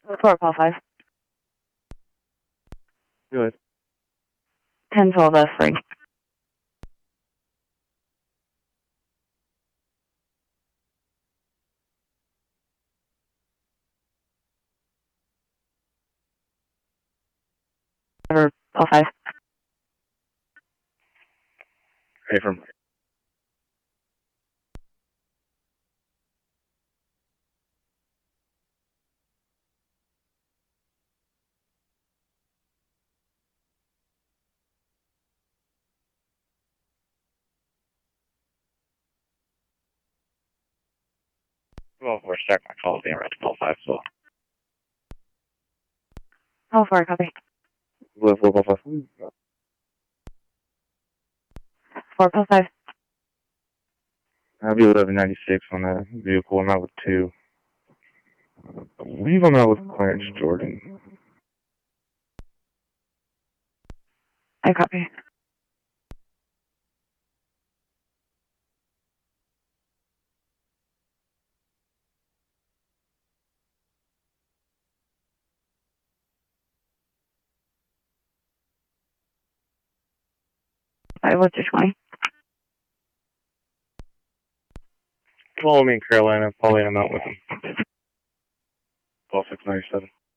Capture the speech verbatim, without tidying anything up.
Four, call five. Good. Ten, twelve, F three. Call five. Hey, from. Well, we're stuck. My call being right to call five, so. Call four, copy. Well, four, call five. Four, call five. I'll be eleven ninety-six on that vehicle. I'm out with two. I believe I'm out with Clarence Jordan. I copy. Five, what's your twenty? Follow me in Carolina. Probably I'm out with him. twelve six ninety-seven.